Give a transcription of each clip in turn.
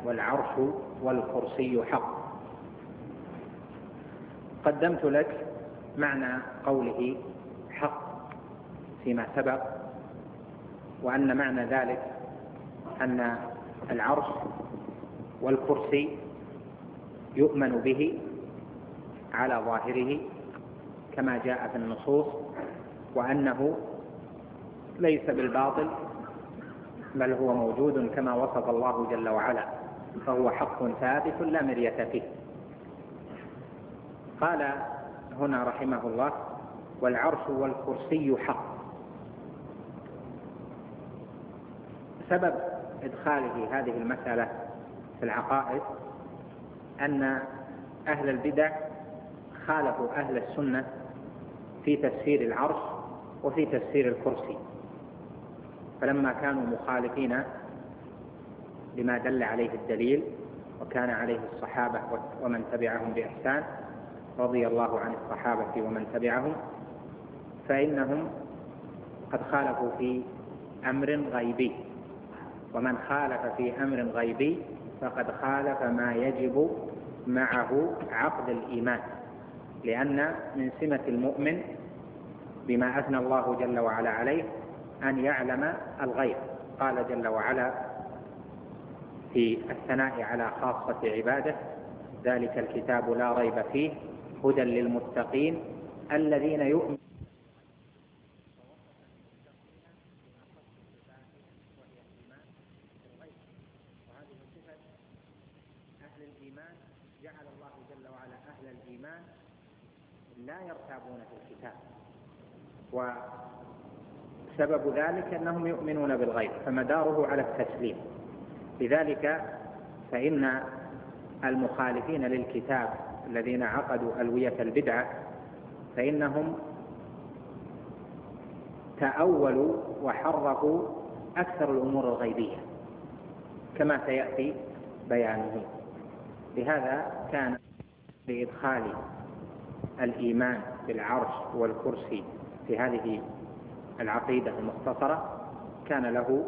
والعرش والكرسي حق. قدمت لك معنى قوله حق فيما سبق، وأن معنى ذلك أن العرش والكرسي يؤمن به على ظاهره كما جاء في النصوص، وأنه ليس بالباطل بل هو موجود كما وصف الله جل وعلا، فهو حق ثابت لا مرية فيه. قال هنا رحمه الله: والعرش والكرسي حق. سبب إدخاله هذه المسألة في العقائد أن أهل البدع خالفوا أهل السنة في تفسير العرش وفي تفسير الكرسي، فلما كانوا مخالفين لما دل عليه الدليل وكان عليه الصحابة ومن تبعهم بإحسان رضي الله عن الصحابة ومن تبعهم، فإنهم قد خالفوا في أمر غيبي، ومن خالف في أمر غيبي فقد خالف ما يجب معه عقد الإيمان، لأن من سمة المؤمن بما أثنى الله جل وعلا عليه أن يعلم الغيب. قال جل وعلا في الثناء على خاصة عباده: ذلك الكتاب لا ريب فيه هدى للمتقين الذين يؤمنون. وهذه صفة أهل الإيمان، جعل الله جل وعلا أهل الإيمان لا يرتابون في الكتاب، وسبب ذلك أنهم يؤمنون بالغيب، فمداره على التسليم. لذلك فإن المخالفين للكتاب الذين عقدوا ألوية البدعة فإنهم تأولوا وحرفوا أكثر الأمور الغيبية كما سيأتي بيانه. لهذا كان لإدخال الإيمان بالعرش والكرسي في هذه العقيدة المختصرة كان له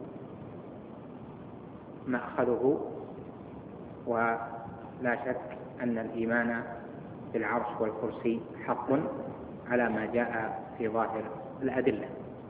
مأخذه، ولا شك أن الإيمان بالعرش والكرسي حق على ما جاء في ظاهر الأدلة.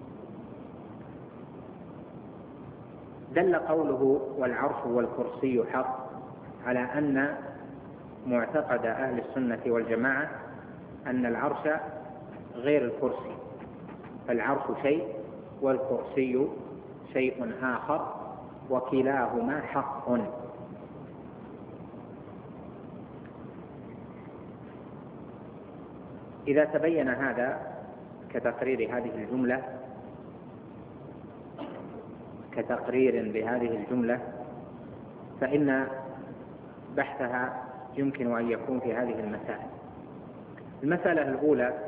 دل قوله والعرش والكرسي حق على أن معتقد أهل السنة والجماعة أن العرش غير الكرسي، فالعرش شيء والكرسي شيء آخر وكلاهما حق. إذا تبين هذا كتقرير لهذه الجملة فإن بحثها يمكن أن يكون في هذه المسائل. المسألة الأولى: